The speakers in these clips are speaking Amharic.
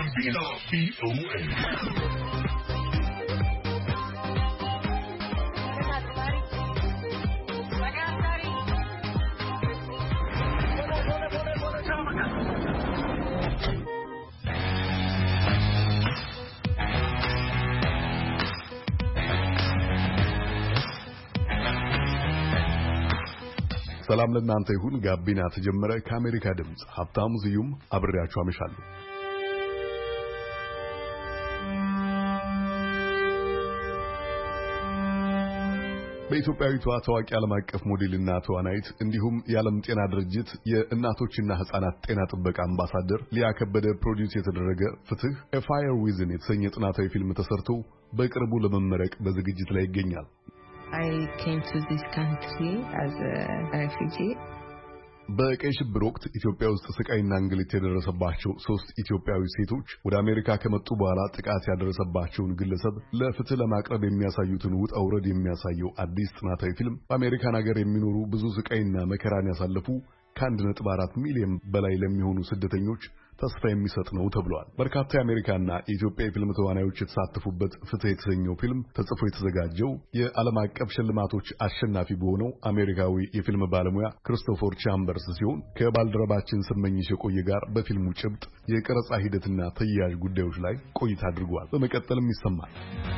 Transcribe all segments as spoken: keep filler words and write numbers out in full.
Gambino B O A. ሰላም ለእናንተ ይሁን። ጋቢና ተጀመረ። ከአሜሪካ ድምጽ ሀብታሙ ዝዩም አብሬያችሁ አመሻለሁ። በኢትዮጵያዊቷ ታዋቂ ዓለም አቀፍ ሞዴልና ተዋናይት እንዲሁም የዓለም ጤና ድርጅት የእናቶችና ሕፃናት ጤና ጥበቃ አምባሳደር ሊያ ከበደ ፕሮዲዩስ የተደረገ ፍትህ ኤ ፋየር ዊዝን የተሰኘ ጥናታዊ ፊልም ተሰርቶ በቅርቡ ለመመረቅ በዝግጅት ላይ ይገኛል። I came to this country as a refugee. በቀይ ሽብር ወቅት ኢትዮጵያ ውስጥ ስቃይና እንግልት የደረሰባቸው ሶስት ኢትዮጵያዊ ሴቶች ወደ አሜሪካ ከመጡ በኋላ ጥቃት ያደረሰባቸውን ግለሰብ ለፍትህ ለማቅረብ የሚያሳዩትን ውጣ ውረድ የሚያሳየው አዲስ ጥናታዊ ፊልም በአሜሪካን ሀገር የሚኖሩ ብዙ ስቃይና መከራን ያሳለፉ ከአንድ ነጥብ አራት ሚሊዮን በላይ ለሚሆኑ ስደተኞች ተስፋ የሚሰጥ ነው ተብሏል። በርካታ የአሜሪካና የኢትዮጵያ የፊልም ተዋናዮች የተሳተፉበት ፍትህ የተሰኘው ፊልም ተጽፎ የተዘጋጀው የዓለም አቀፍ ሽልማቶች አሸናፊ በሆነው አሜሪካዊ የፊልም ባለሙያ ክሪስቶፈር ቻምበርስ ሲሆን ከባልደረባችን ስመኝሽ የቆየ ጋር በፊልሙ ጭብጥ የቀረጻ ሂደትና ተያያዥ ጉዳዮች ላይ ቆይታ አድርጓል። በመቀጠልም ይሰማል።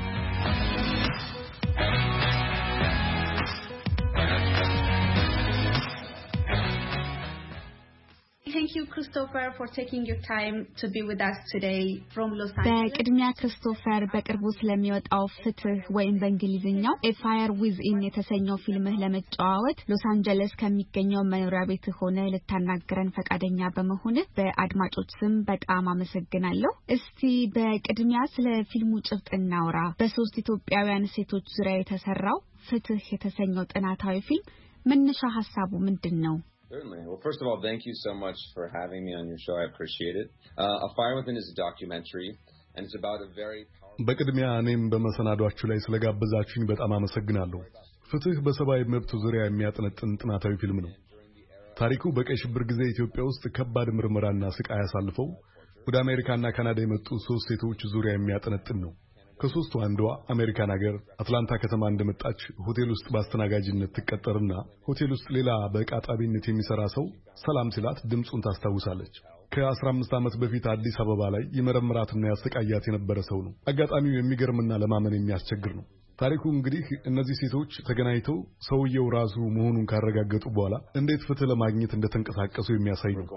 Thank you, Christopher, for taking your time to be with us today from Los Angeles. በቅድሚያ ክሪስቶፈር በቅርቡ ስለሚወጣው ፍትህ ወይም በእንግሊዝኛው ኤ ፋየር ዊዝን የተሰኘው ፊልምህ ለመጫወት ሎስ አንጀለስ ከሚገኘው መኖሪያ ቤት ሆነ ልታናግረን ፈቃደኛ በመሆንህ በአድማጮች ስም በጣም አመሰግናለሁ። እስቲ በቅድሚያ ስለ ፊልሙ ጭብጥ እናውራ። በሶስት ኢትዮጵያውያን ሴቶች ዙሪያ የተሰራው ፍትህ የተሰኘው ጥናታዊ ፊልም መነሻ ሐሳቡ ምንድነው? Certainly. Well, first of all, thank you so much for having me on your show. I appreciate it. Uh, A Fire Within is a documentary, and it's about a very powerful... በቅድሚያ እኔም በመሰናዷችሁ ላይ ስለጋበዛችሁኝ በጣም አመሰግናለሁ። ፍትህ በሰብአዊ መብት ዙሪያ የሚያጠነጥን ጥናታዊ ፊልም ነው። ታሪኩ በቀይ ሽብር ጊዜ ኢትዮጵያ ውስጥ ከባድ ምርመራና ስቃይ አሳልፈው ወደ አሜሪካና ካናዳ የመጡ ሶስት ሴቶች ዙሪያ የሚያጠነጥን ነው። ከሶስቱ አንዷ አሜሪካን ሀገር አትላንታ ከተማ እንደመጣች ሆቴል ውስጥ በአስተናጋጅነት ትቀጠርና ሆቴል ውስጥ ሌላ በቃጣቢነት የሚሰራ ሰው ሰላም ሲላት ድምጹን ታስታውሳለች። ከአስራ አምስት ዓመት በፊት አዲስ አበባ ላይ የመረመራትና ያሰቃያት የነበረ ሰው ነው። አጋጣሚው የሚገርምና ለማመን የሚያስቸግር ነው። ታሪኩ እንግዲህ እነዚህ ሴቶች ተገናኝተው ሰውየው ራሱ መሆኑን ካረጋገጡ በኋላ እንዴት ፍትህ ለማግኘት እንደተንቀሳቀሱ የሚያሳይ ነው።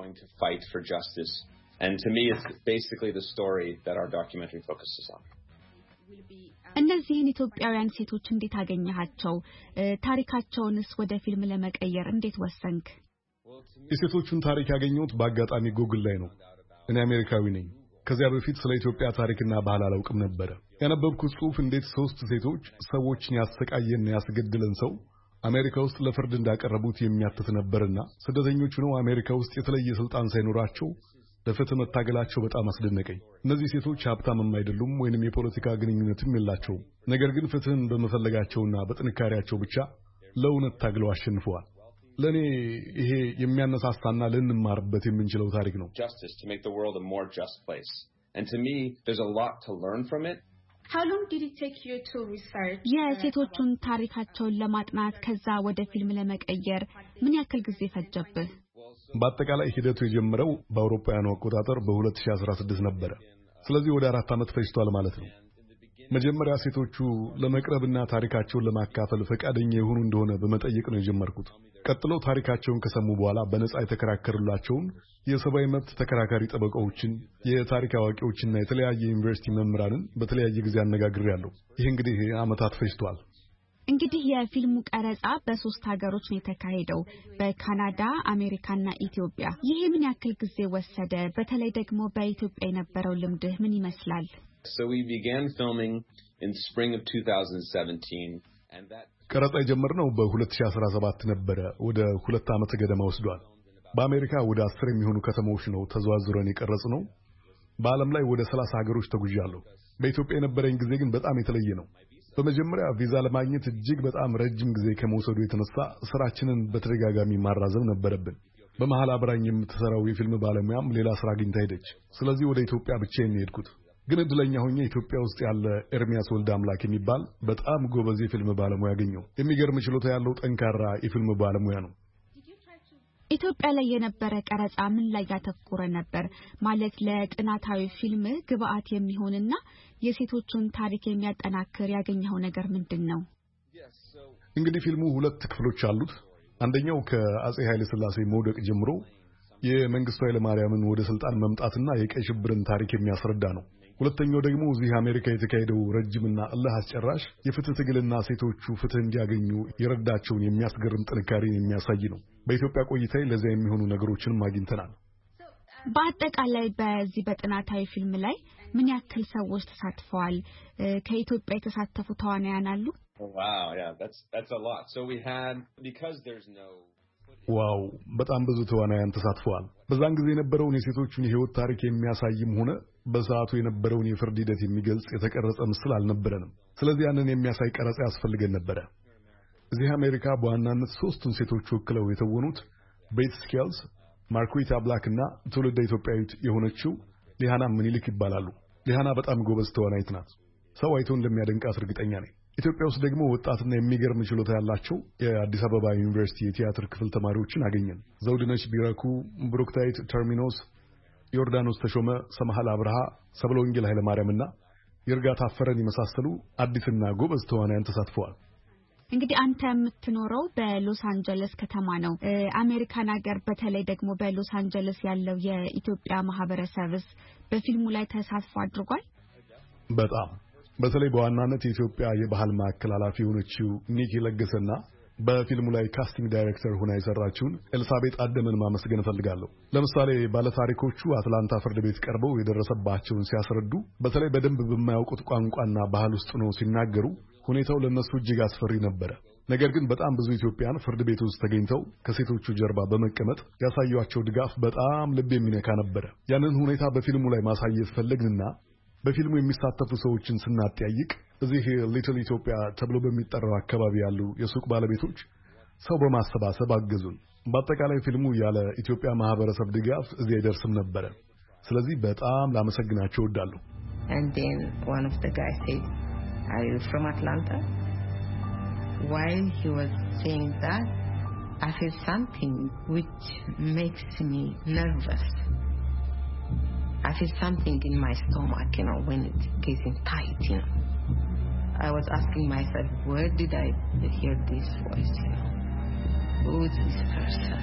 And to me it's basically the story that our documentary focuses on. እነዚህን ኢትዮጵያውያን ሴቶች እንዴት አገኘሃቸው? ታሪካቸውንስ ወደ ፊልም ለመቀየር እንዴት ወሰንክ? የሴቶቹን ታሪክ ያገኘሁት በአጋጣሚ ጎግል ላይ ነው። እኔ አሜሪካዊ ነኝ። ከዚያ በፊት ስለ ኢትዮጵያ ታሪክና ባህል አላውቅም ነበር። ያነበብኩት ጽሑፍ እንዴት ሶስት ሴቶች ሰዎችን ያሰቃየና ያስገድለን ሰው አሜሪካ ውስጥ ለፍርድ እንዳቀረቡት የሚያትት ነበርና ስደተኞቹ ነው አሜሪካ ውስጥ የተለየ ስልጣን ሳይኖራቸው ለፍትህ መታገላቸው በጣም አስደነቀኝ። እነዚህ ሴቶች ሀብታምም አይደሉም ወይንም የፖለቲካ ግንኙነትም የላቸውም። ነገር ግን ፍትህን በመፈለጋቸውና በጥንካሬያቸው ብቻ ለእውነት ታግለው አሸንፈዋል። ለኔ ይሄ የሚያነሳሳና ልንማርበት የምንችለው ታሪክ ነው። Justice to make the world a more just place. And to me there's a lot to learn from it. How long did it take you to research? የሴቶቹን ታሪካቸውን ለማጥናት ከዛ ወደ ፊልም ለመቀየር ምን ያክል ጊዜ ፈጀብህ? በአጠቃላይ ሂደቱ የጀመረው በአውሮፓውያኑ አቆጣጠር በሁለት ሺህ አስራ ስድስት ነበር። ስለዚህ ወደ አራት ዓመት ፈጅቷል ማለት ነው። መጀመሪያ ሴቶቹ ለመቅረብና ታሪካቸውን ለማካፈል ፈቃደኛ የሆኑ እንደሆነ በመጠየቅ ነው የጀመርኩት። ቀጥለው ታሪካቸውን ከሰሙ በኋላ በነጻ የተከራከሩላቸውን የሰብአዊ መብት ተከራካሪ ጠበቃዎችን፣ የታሪክ አዋቂዎችና የተለያየ ዩኒቨርሲቲ መምህራንን በተለያየ ጊዜ አነጋግሬያለሁ። ይህ እንግዲህ ዓመታት ፈጅቷል። እንግዲህ የፊልሙ ቀረጻ በሶስት ሀገሮች ነው የተካሄደው፣ በካናዳ፣ አሜሪካና ኢትዮጵያ። ይሄ ምን ያክል ጊዜ ወሰደ? በተለይ ደግሞ በኢትዮጵያ የነበረው ልምድህ ምን ይመስላል? So we began filming in spring of twenty seventeen and that ቀረጻ የጀመርነው በ2017 ነበር። ወደ ሁለት ዓመት ገደማ ወስዷል። በአሜሪካ ወደ አስር የሚሆኑ ከተሞች ነው ተዘዋዝረን የቀረጽነው። በዓለም ላይ ወደ ሰላሳ ሀገሮች ተጉዣለሁ። በኢትዮጵያ የነበረኝ ጊዜ ግን በጣም የተለየ ነው። በመጀመሪያ ቪዛ ለማግኘት እጅግ በጣም ረጅም ጊዜ ከመውሰዱ የተነሳ ስራችንን በተደጋጋሚ ማራዘም ነበረብን። በመሃል አብራኝ የምትሰራው የፊልም ባለሙያም ሌላ ስራ አግኝታ ሄደች። ስለዚህ ወደ ኢትዮጵያ ብቻዬን ሄድኩት። ግን እድለኛ ሆኜ ኢትዮጵያ ውስጥ ያለ ኤርሚያስ ወልደ አምላክ የሚባል በጣም ጎበዝ የፊልም ባለሙያ አገኘሁ። የሚገርም ችሎታ ያለው ጠንካራ የፊልም ባለሙያ ነው። ኢትዮጵያ ላይ የነበረ ቀረጻ ምን ላይ ያተኮረ ነበር? ማለት ለጥናታዊ ፊልም ግብአት የሚሆንና የሴቶቹን ታሪክ የሚያጠናክር ያገኘው ነገር ምንድነው? እንግዲህ ፊልሙ ሁለት ክፍሎች አሉት። አንደኛው ከአጼ ኃይለ ሥላሴ መውደቅ ጀምሮ የመንግስቱ ኃይለ ማርያምን ወደ ስልጣን መምጣትና የቀይ ሽብርን ታሪክ የሚያስረዳ ነው። ሁለተኛው ደግሞ እዚህ አሜሪካ የተካሄደው ረጅምና እልህ አስጨራሽ የፍትህ ትግልና ሴቶቹ ፍትህ እንዲያገኙ የረዳቸውን የሚያስገርም ጥንካሬን የሚያሳይ ነው። በኢትዮጵያ ቆይታዬ ለዚያ የሚሆኑ ነገሮችንም አግኝተናል። በአጠቃላይ በዚህ በጥናታዊ ፊልም ላይ ምን ያክል ሰዎች ተሳትፈዋል? ከኢትዮጵያ የተሳተፉ ተዋናያን አሉ? Wow, yeah, that's that's a lot. So we had because there's no ዋው በጣም ብዙ ተዋናያን ተሳትፈዋል። በዛን ጊዜ የነበረውን የሴቶቹን የህይወት ታሪክ የሚያሳይም ሆነ በሰዓቱ የነበረውን የፍርድ ሂደት የሚገልጽ የተቀረጸ ምስል አልነበረንም። ስለዚህ ያንን የሚያሳይ ቀረጻ ያስፈልገን ነበር። እዚህ አሜሪካ በዋናነት ሶስቱን ሴቶች ወክለው የተወኑት ቤት ስኬልስ፣ ማርኩዊታ ብላክ እና ትውልደ ኢትዮጵያዊት የሆነችው ሊሃና ምኒልክ ይባላሉ። ሊሃና በጣም ጎበዝ ተዋናይት ናት። ሰው አይቶ እንደሚያደንቃት እርግጠኛ ነኝ። ኢትዮጵያ ውስጥ ደግሞ ወጣትና የሚገርም ችሎታ ያላቸው የአዲስ አበባ ዩኒቨርሲቲ የቲያትር ክፍል ተማሪዎችን አገኘን። ዘውድነሽ ቢራኩ፣ ብሩክታይት ተርሚኖስ፣ ዮርዳኖስ ተሾመ፣ ሰማሃል አብርሃ፣ ሰብለ ወንጌል ኃይለ ማርያምና ይርጋ ታፈረን የመሳሰሉ አዲስና ጎበዝ ተዋናያን ተሳትፈዋል። እንግዲህ አንተ የምትኖረው በሎስ አንጀለስ ከተማ ነው። አሜሪካን ሀገር በተለይ ደግሞ በሎስ አንጀለስ ያለው የኢትዮጵያ ማህበረሰብስ በፊልሙ ላይ ተሳትፎ አድርጓል? በጣም በተለይ በዋናነት የኢትዮጵያ የባህል ማዕከል ኃላፊ የሆነችው ኒኪ ለገሰና በፊልሙ ላይ ካስቲንግ ዳይሬክተር ሆና የሰራችውን ኤልሳቤጥ አደመን ማመስገን እፈልጋለሁ። ለምሳሌ ባለታሪኮቹ አትላንታ ፍርድ ቤት ቀርበው የደረሰባቸውን ሲያስረዱ በተለይ በደንብ በማያውቁት ቋንቋና ባህል ውስጥ ነው ሲናገሩ ሁኔታው ለነሱ እጅግ አስፈሪ ነበር። ነገር ግን በጣም ብዙ ኢትዮጵያን ፍርድ ቤት ውስጥ ተገኝተው ከሴቶቹ ጀርባ በመቀመጥ ያሳዩአቸው ድጋፍ በጣም ልብ የሚነካ ነበር። ያንን ሁኔታ በፊልሙ ላይ ማሳየት ፈለግንና በፊልሙ የሚሳተፉ ሰዎችን ስናጠያይቅ እዚህ ሊትል ኢትዮጵያ ተብሎ በሚጠራው አካባቢ ያሉ የሱቅ ባለቤቶች ሰው በማሰባሰብ አገዙን። በአጠቃላይ ፊልሙ ያለ ኢትዮጵያ ማህበረሰብ ድጋፍ እዚህ አይደርስም ነበር። ስለዚህ በጣም ላመሰግናቸው እወዳለሁ። And then one of the guys said, "Are you from Atlanta?" While he was saying that, I felt something which makes me nervous. I feel something in my stomach, you know, when it's getting tight, you know. I was asking myself, where did I hear this voice, you know? Who is this person?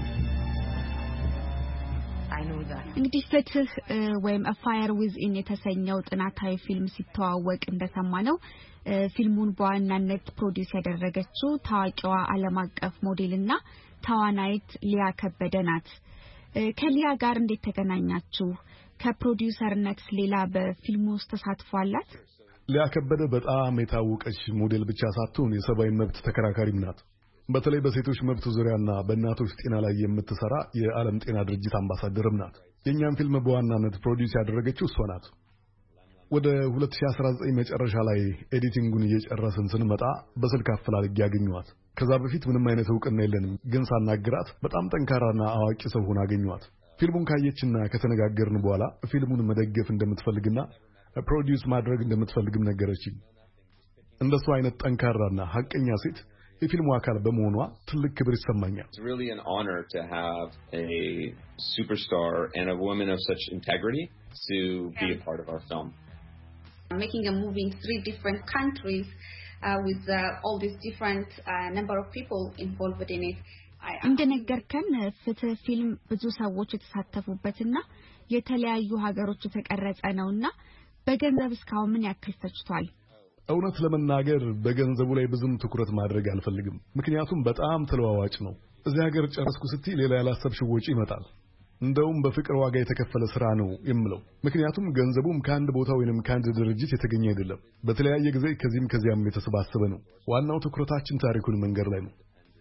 I know that. እንግዲህ ፍትህ ወይም A Fire Within የተሰኘው ጥናታዊ ፊልም ሲተዋወቅ እንደሰማነው ፊልሙን በዋናነት ፕሮዲዩስ ያደረገችው ታዋቂዋ ዓለም አቀፍ ሞዴልና ተዋናይት ሊያ ከበደ ናት። ከሊያ ጋር እንዴት ተገናኛችሁ? ከፕሮዲዩሰርነት ሌላ በፊልሙ ውስጥ ተሳትፏላት? ሊያ ከበደ በጣም የታወቀች ሞዴል ብቻ ሳትሆን የሰብአዊ መብት ተከራካሪም ናት። በተለይ በሴቶች መብት ዙሪያና በእናቶች ጤና ላይ የምትሰራ የዓለም ጤና ድርጅት አምባሳደርም ናት። የኛን ፊልም በዋናነት ፕሮዲዩስ ያደረገችው እሷ ናት። ወደ ሁለት ሺህ አስራ ዘጠኝ መጨረሻ ላይ ኤዲቲንጉን እየጨረስን ስንመጣ በስልክ አፈላልጌ ያገኘኋት። ከዛ በፊት ምንም አይነት ዕውቅና የለንም፣ ግን ሳናግራት በጣም ጠንካራና አዋቂ ሰው ሆና አገኘኋት። ፊልሙን ካየችና ከተነጋገርን በኋላ ፊልሙን መደገፍ እንደምትፈልግና ፕሮዲዩስ ማድረግ እንደምትፈልግም ነገረችኝ። እንደሱ አይነት ጠንካራና ሐቀኛ ሴት የፊልሙ አካል በመሆኗ ትልቅ ክብር ይሰማኛል። It's really an honor to have a superstar and a woman of such integrity to be a part of our film. Making a movie in three different countries uh, with uh, all these different uh, number of people involved in it. እንደነገርከን ፍትህ ፊልም ብዙ ሰዎች የተሳተፉበትና የተለያዩ ሀገሮች የተቀረጸ ነውና በገንዘብ እስካሁን ምን ያክል ፈጅቷል? እውነት ለመናገር በገንዘቡ ላይ ብዙም ትኩረት ማድረግ አልፈልግም፣ ምክንያቱም በጣም ተለዋዋጭ ነው። እዚህ ሀገር ጨረስኩ ስትይ ሌላ ያላሰብሽው ወጪ ይመጣል። እንደውም በፍቅር ዋጋ የተከፈለ ስራ ነው የምለው፣ ምክንያቱም ገንዘቡም ከአንድ ቦታ ወይንም ከአንድ ድርጅት የተገኘ አይደለም። በተለያየ ጊዜ ከዚህም ከዚያም የተሰባሰበ ነው። ዋናው ትኩረታችን ታሪኩን መንገር ላይ ነው።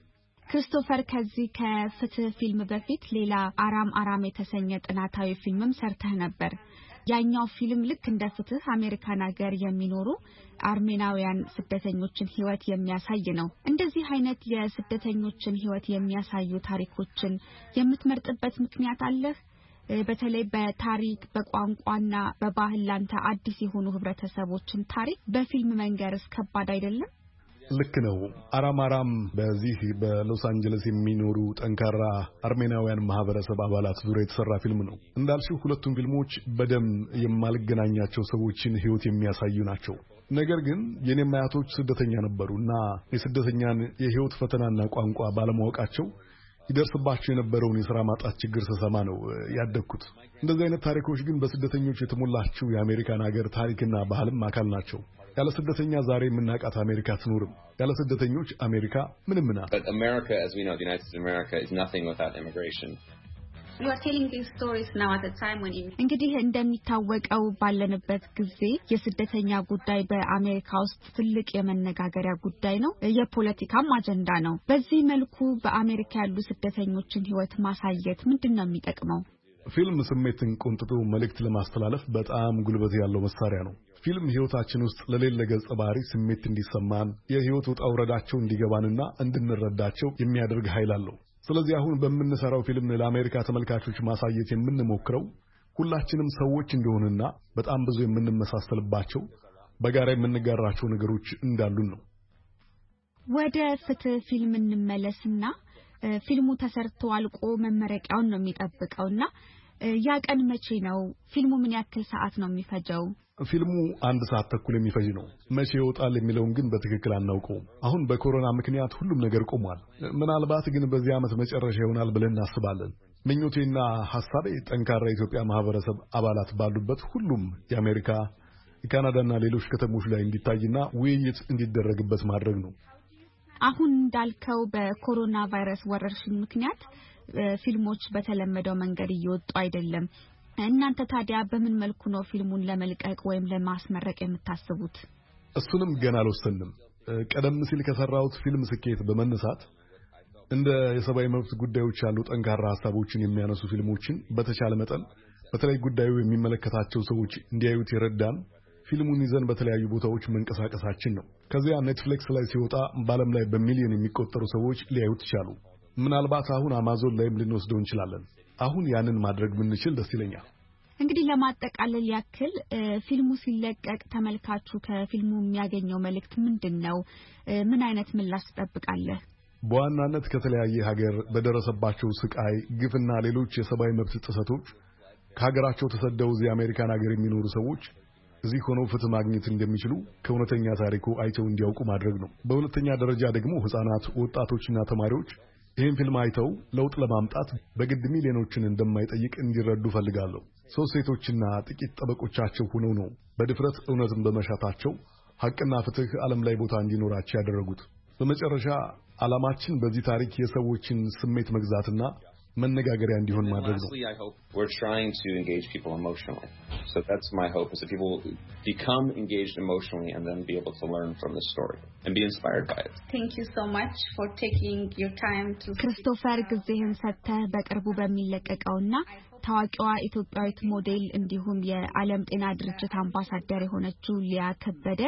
ክሪስቶፈር ከዚህ ከፍትህ ፊልም በፊት ሌላ አራም አራም የተሰኘ ጥናታዊ ፊልምም ሰርተህ ነበር። ያኛው ፊልም ልክ እንደ ፍትህ አሜሪካን ሀገር የሚኖሩ አርሜናውያን ስደተኞችን ህይወት የሚያሳይ ነው። እንደዚህ አይነት የስደተኞችን ህይወት የሚያሳዩ ታሪኮችን የምትመርጥበት ምክንያት አለህ? በተለይ በታሪክ በቋንቋና በባህል ላንተ አዲስ የሆኑ ህብረተሰቦችን ታሪክ በፊልም መንገርስ ከባድ አይደለም? ልክ ነው። አራም አራም በዚህ በሎስ አንጀለስ የሚኖሩ ጠንካራ አርሜናውያን ማህበረሰብ አባላት ዙሪያ የተሰራ ፊልም ነው። እንዳልሽው ሁለቱም ፊልሞች በደም የማልገናኛቸው ሰዎችን ህይወት የሚያሳዩ ናቸው። ነገር ግን የኔም አያቶች ስደተኛ ነበሩና የስደተኛን የህይወት ፈተናና ቋንቋ ባለማወቃቸው ይደርስባቸው የነበረውን የሥራ ማጣት ችግር ስሰማ ነው ያደግኩት። እንደዚህ አይነት ታሪኮች ግን በስደተኞች የተሞላችው የአሜሪካን ሀገር ታሪክና ባህልም አካል ናቸው። ያለ ስደተኛ ዛሬ የምናውቃት አሜሪካ አትኖርም። ያለ ስደተኞች አሜሪካ ምንም ናት። But America, as we know, the United States of America is nothing without immigration. You are telling these stories now at a time when እንግዲህ እንደሚታወቀው ባለንበት ጊዜ የስደተኛ ጉዳይ በአሜሪካ ውስጥ ትልቅ የመነጋገሪያ ጉዳይ ነው፣ የፖለቲካም አጀንዳ ነው። በዚህ መልኩ በአሜሪካ ያሉ ስደተኞችን ህይወት ማሳየት ምንድነው የሚጠቅመው? ፊልም ስሜትን ቆንጥጦ መልእክት ለማስተላለፍ በጣም ጉልበት ያለው መሳሪያ ነው። ፊልም ህይወታችን ውስጥ ለሌለ ገጸ ባህሪ ስሜት እንዲሰማን የህይወት ውጣ ውረዳቸው እንዲገባንና እንድንረዳቸው የሚያደርግ ኃይል አለው። ስለዚህ አሁን በምንሰራው ፊልም ለአሜሪካ ተመልካቾች ማሳየት የምንሞክረው ሁላችንም ሰዎች እንደሆነና በጣም ብዙ የምንመሳሰልባቸው በጋራ የምንጋራቸው ነገሮች እንዳሉን ነው። ወደ ፍትህ ፊልም እንመለስና ፊልሙ ተሰርቶ አልቆ መመረቂያውን ነው የሚጠብቀውና ያ ቀን መቼ ነው? ፊልሙ ምን ያክል ሰዓት ነው የሚፈጀው? ፊልሙ አንድ ሰዓት ተኩል የሚፈጅ ነው። መቼ ይወጣል የሚለውን ግን በትክክል አናውቀውም። አሁን በኮሮና ምክንያት ሁሉም ነገር ቆሟል። ምናልባት ግን በዚህ ዓመት መጨረሻ ይሆናል ብለን እናስባለን። ምኞቴና ሐሳቤ ጠንካራ የኢትዮጵያ ማህበረሰብ አባላት ባሉበት ሁሉም የአሜሪካ፣ የካናዳና ሌሎች ከተሞች ላይ እንዲታይና ውይይት እንዲደረግበት ማድረግ ነው። አሁን እንዳልከው በኮሮና ቫይረስ ወረርሽኝ ምክንያት ፊልሞች በተለመደው መንገድ እየወጡ አይደለም። እናንተ ታዲያ በምን መልኩ ነው ፊልሙን ለመልቀቅ ወይም ለማስመረቅ የምታስቡት? እሱንም ገና አልወሰንም። ቀደም ሲል ከሰራሁት ፊልም ስኬት በመነሳት እንደ የሰብአዊ መብት ጉዳዮች ያሉ ጠንካራ ሐሳቦችን የሚያነሱ ፊልሞችን በተቻለ መጠን በተለይ ጉዳዩ የሚመለከታቸው ሰዎች እንዲያዩት ይረዳን ፊልሙን ይዘን በተለያዩ ቦታዎች መንቀሳቀሳችን ነው። ከዚያ ኔትፍሊክስ ላይ ሲወጣ በዓለም ላይ በሚሊዮን የሚቆጠሩ ሰዎች ሊያዩት ይችላሉ። ምናልባት አሁን አማዞን ላይም ልንወስደው እንችላለን። አሁን ያንን ማድረግ ምንችል ደስ ይለኛል። እንግዲህ ለማጠቃለል ያክል ፊልሙ ሲለቀቅ ተመልካቹ ከፊልሙ የሚያገኘው መልእክት ምንድነው? ምን አይነት ምላሽ ትጠብቃለህ? በዋናነት ከተለያየ ሀገር በደረሰባቸው ስቃይ፣ ግፍና ሌሎች የሰብአዊ መብት ጥሰቶች ከሀገራቸው ተሰደው እዚህ አሜሪካን ሀገር የሚኖሩ ሰዎች እዚህ ሆነው ፍትህ ማግኘት እንደሚችሉ ከእውነተኛ ታሪኩ አይተው እንዲያውቁ ማድረግ ነው። በሁለተኛ ደረጃ ደግሞ ህፃናት፣ ወጣቶችና ተማሪዎች ይህን ፊልም አይተው ለውጥ ለማምጣት በግድ ሚሊዮኖችን እንደማይጠይቅ እንዲረዱ ፈልጋለሁ። ሶስት ሴቶችና ጥቂት ጠበቆቻቸው ሆነው ነው በድፍረት እውነትን በመሻታቸው ሐቅና ፍትህ ዓለም ላይ ቦታ እንዲኖራቸው ያደረጉት። በመጨረሻ ዓላማችን በዚህ ታሪክ የሰዎችን ስሜት መግዛትና መነጋገሪያ እንዲሆን ማድረግ ነው። We're trying to engage people emotionally. So that's my hope, is that people become engaged emotionally and then be able to learn from the story and be inspired by it. Thank you so much for taking your time to ክሪስቶፈር ጊዜህን ሰጥተህ በቅርቡ በሚለቀቀውና ታዋቂዋ ኢትዮጵያዊት ሞዴል እንዲሁም የዓለም ጤና ድርጅት አምባሳደር የሆነችው ሊያ ከበደ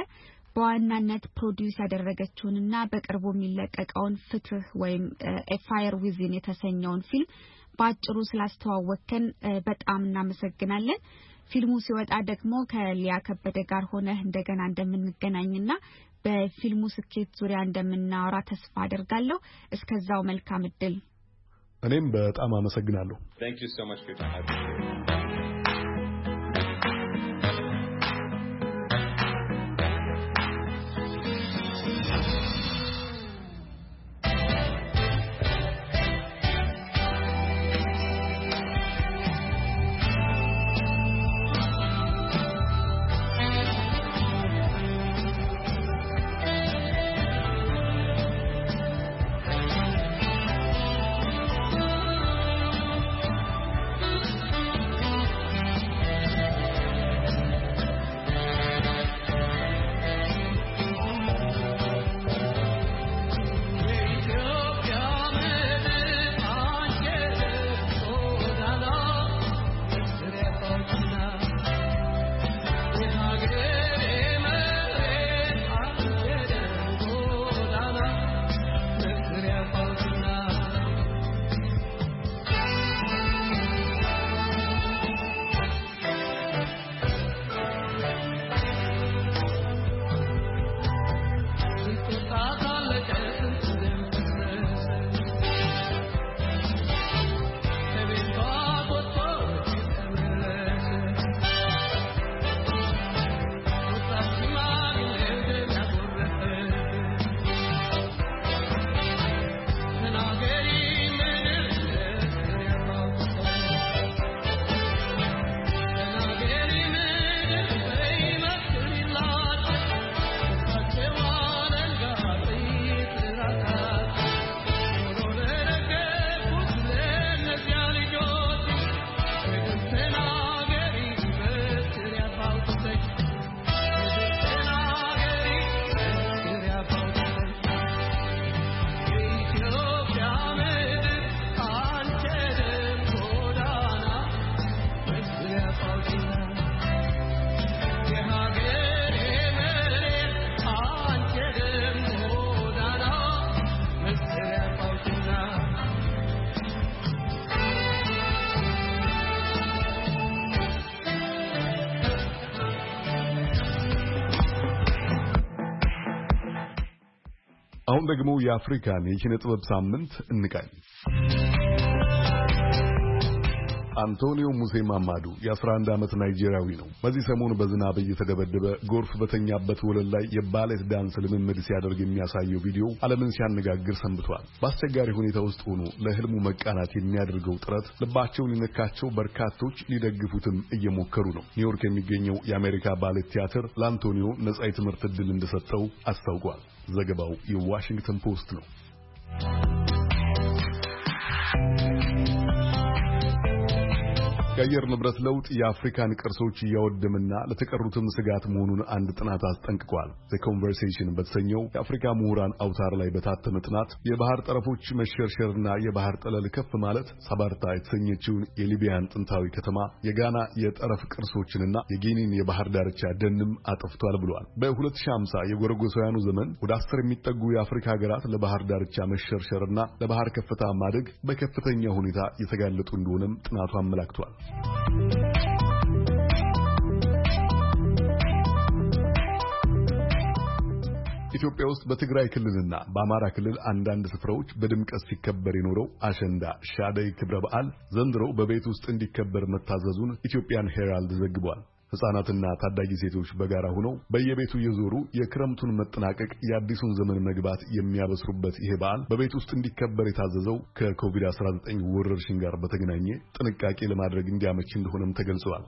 በዋናነት ፕሮዲዩስ ያደረገችውንና በቅርቡ የሚለቀቀውን ፍትህ ወይም A Fire Within የተሰኘውን ፊልም ባጭሩ ስላስተዋወቀን በጣም እናመሰግናለን። ፊልሙ ሲወጣ ደግሞ ከሊያ ከበደ ጋር ሆነህ እንደገና እንደምንገናኝና በፊልሙ ስኬት ዙሪያ እንደምናወራ ተስፋ አደርጋለሁ። እስከዛው መልካም እድል። እኔም በጣም አመሰግናለሁ። Thank you so much for your time. አሁን ደግሞ የአፍሪካን የኪነ ጥበብ ሳምንት እንቃኝ። አንቶኒዮ ሙሴ ማማዱ የአስራ አንድ ዓመት ናይጄሪያዊ ነው። በዚህ ሰሞን በዝናብ እየተደበደበ ጎርፍ በተኛበት ወለል ላይ የባሌት ዳንስ ልምምድ ሲያደርግ የሚያሳየው ቪዲዮ ዓለምን ሲያነጋግር ሰንብቷል። በአስቸጋሪ ሁኔታ ውስጥ ሆኖ ለህልሙ መቃናት የሚያደርገው ጥረት ልባቸውን የነካቸው በርካቶች ሊደግፉትም እየሞከሩ ነው። ኒውዮርክ የሚገኘው የአሜሪካ ባሌት ቲያትር ለአንቶኒዮ ነጻ የትምህርት ዕድል እንደሰጠው አስታውቋል። ዘገባው የዋሽንግተን ፖስት ነው። የአየር ንብረት ለውጥ የአፍሪካን ቅርሶች እያወደመና ለተቀሩትም ስጋት መሆኑን አንድ ጥናት አስጠንቅቋል። ዘ ኮንቨርሴሽን በተሰኘው የአፍሪካ ምሁራን አውታር ላይ በታተመ ጥናት የባህር ጠረፎች መሸርሸርና የባህር ጠለል ከፍ ማለት ሳባርታ የተሰኘችውን የሊቢያን ጥንታዊ ከተማ፣ የጋና የጠረፍ ቅርሶችንና የጊኒን የባህር ዳርቻ ደንም አጥፍቷል ብሏል። በሁለት ሺህ ሃምሳ የጎረጎሳውያኑ ዘመን ወደ አስር የሚጠጉ የአፍሪካ ሀገራት ለባህር ዳርቻ መሸርሸርና ለባህር ከፍታ ማደግ በከፍተኛ ሁኔታ የተጋለጡ እንደሆነም ጥናቱ አመላክቷል። ኢትዮጵያ ውስጥ በትግራይ ክልልና በአማራ ክልል አንዳንድ ስፍራዎች በድምቀት ሲከበር የኖረው አሸንዳ ሻደይ ክብረ በዓል ዘንድሮ በቤት ውስጥ እንዲከበር መታዘዙን ኢትዮጵያን ሄራልድ ዘግቧል። ሕፃናትና ታዳጊ ሴቶች በጋራ ሆነው በየቤቱ እየዞሩ የክረምቱን መጠናቀቅ የአዲሱን ዘመን መግባት የሚያበስሩበት ይሄ በዓል በቤት ውስጥ እንዲከበር የታዘዘው ከኮቪድ አስራ ዘጠኝ ወረርሽኝ ጋር በተገናኘ ጥንቃቄ ለማድረግ እንዲያመች እንደሆነም ተገልጿል።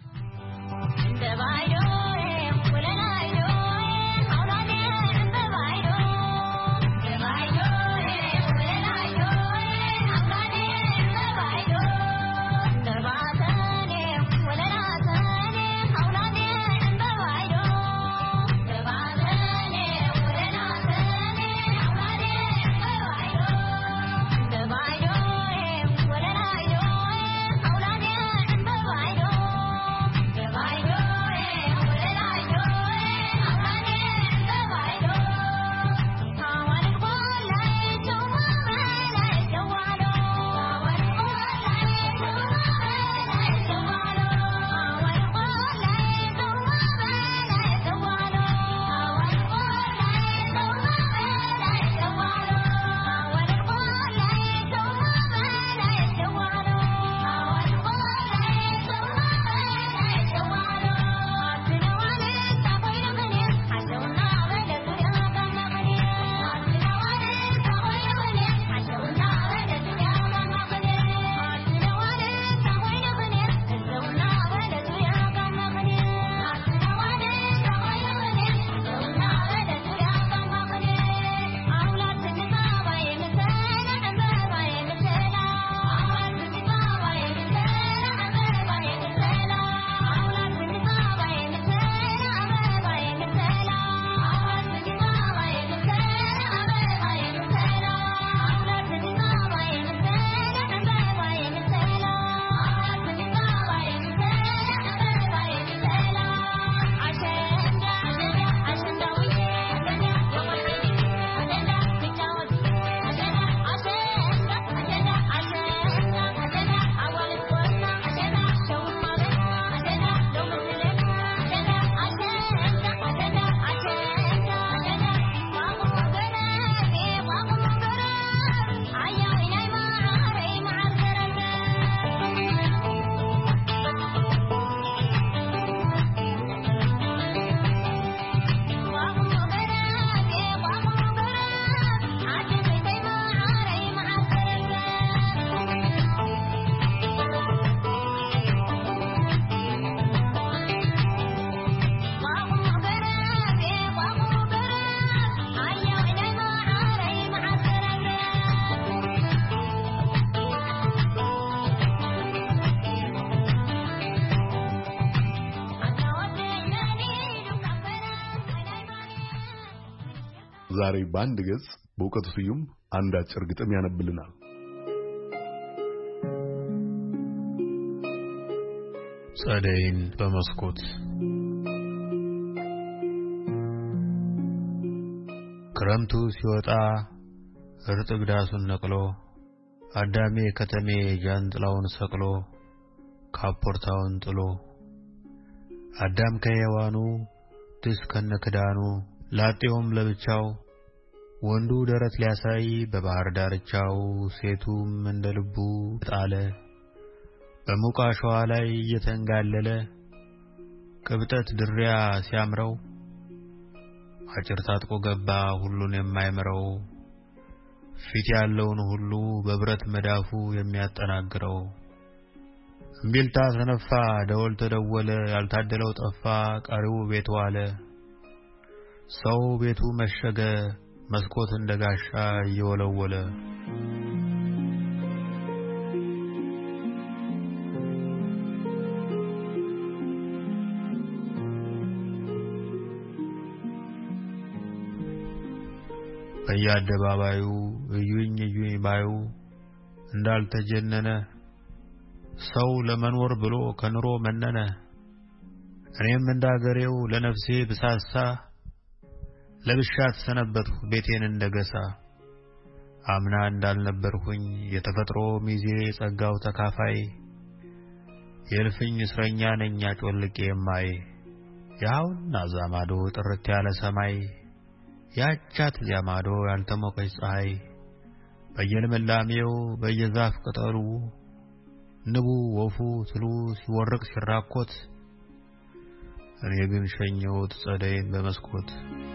ዛሬ ባንድ ገጽ በእውቀቱ ስዩም አንድ አጭር ግጥም ያነብልናል። ጸደይን በመስኮት ክረምቱ ሲወጣ እርጥብ ዳሱን ነቅሎ አዳሜ ከተሜ ጃንጥላውን ሰቅሎ ካፖርታውን ጥሎ አዳም ከሔዋኑ ድስ ከነክዳኑ ላጤውም ለብቻው ወንዱ ደረት ሊያሳይ በባህር ዳርቻው ሴቱም እንደልቡ ጣለ በሙቃሻዋ ላይ እየተንጋለለ ቅብጠት ድሪያ ሲያምረው አጭር ታጥቆ ገባ ሁሉን የማይመረው ፊት ያለውን ሁሉ በብረት መዳፉ የሚያጠናግረው እምቢልታ ሰነፋ ደወል ተደወለ ያልታደለው ጠፋ ቀሪው ቤቱ አለ ሰው ቤቱ መሸገ መስኮት እንደጋሻ እየወለወለ በየአደባባዩ እዩኝ እዩኝ ባዩ እንዳልተጀነነ ሰው ለመኖር ብሎ ከኑሮ መነነ እኔም እንዳገሬው ለነፍሴ ብሳሳ ለብሻት ሰነበትኩ ቤቴን እንደገሳ አምና እንዳልነበርኩኝ የተፈጥሮ ሚዜ ጸጋው ተካፋይ የልፍኝ እስረኛ ነኝ አጮልቄ የማይ ያውና ዛማዶ ጥርት ያለ ሰማይ ያቻት ዛማዶ ያልተሞቀች ፀሐይ በየልምላሜው በየዛፍ ቅጠሉ ንቡ ወፉ ትሉ ሲወርቅ ሲራኮት እኔ ግን ሸኘሁት ጸደይን በመስኮት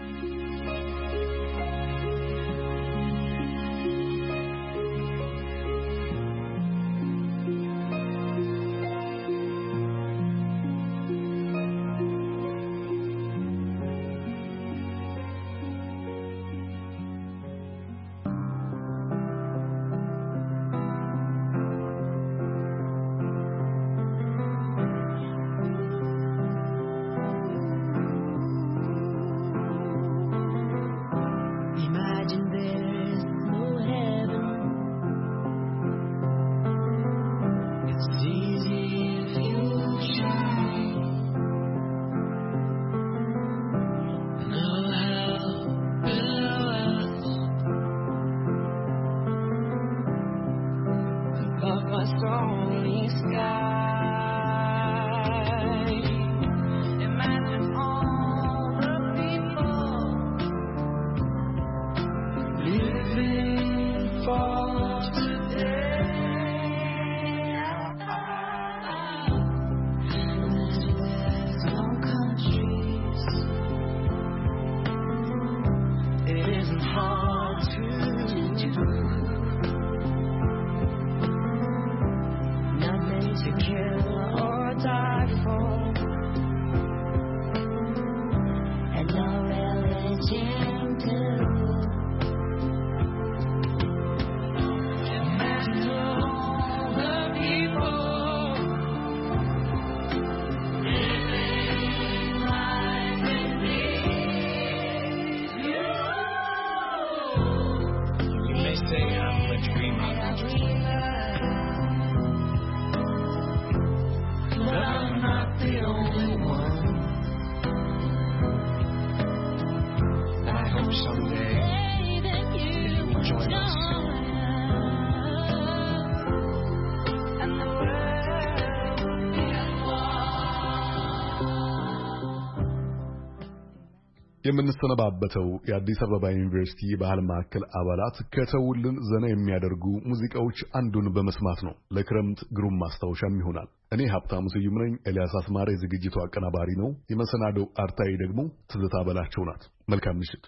የምንሰነባበተው የአዲስ አበባ ዩኒቨርሲቲ ባህል ማዕከል አባላት ከተውልን ዘና የሚያደርጉ ሙዚቃዎች አንዱን በመስማት ነው። ለክረምት ግሩም ማስታወሻም ይሆናል። እኔ ሀብታሙ ስዩም ነኝ። ኤልያስ አስማረ የዝግጅቱ አቀናባሪ ነው። የመሰናዶው አርታኢ ደግሞ ትዝታ በላቸው ናት። መልካም ምሽት።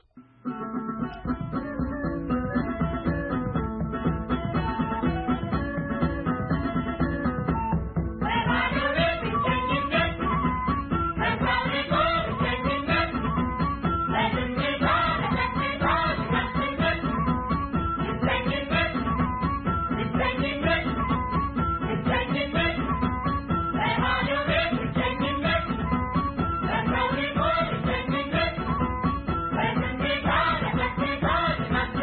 Thank you.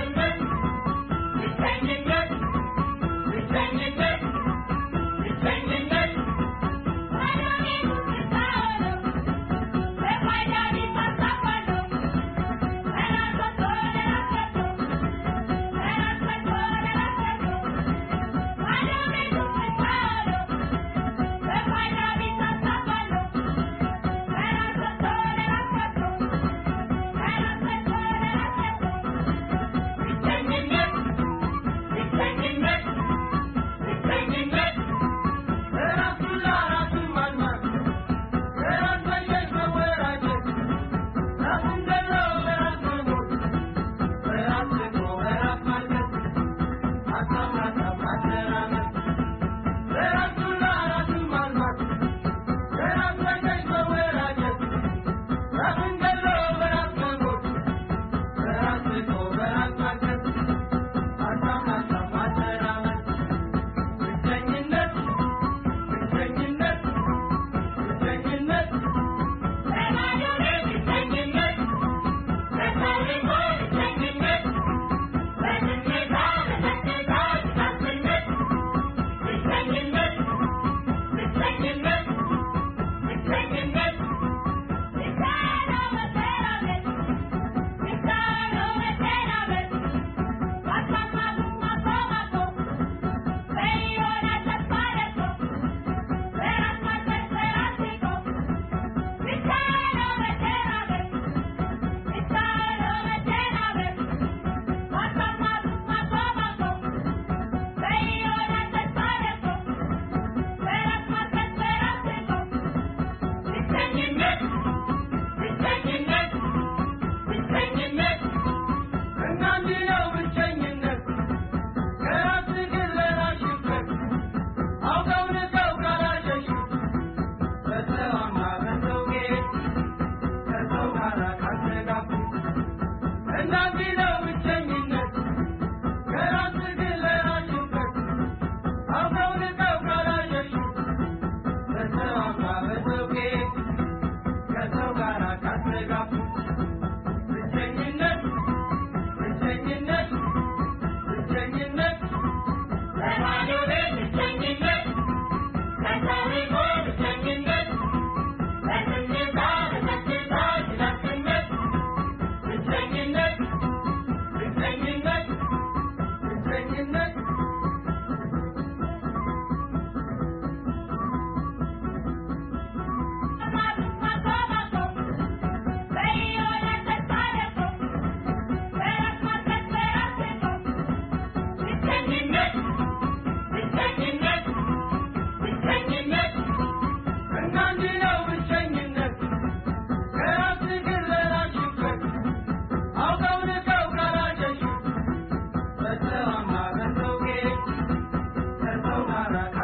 ማራኪ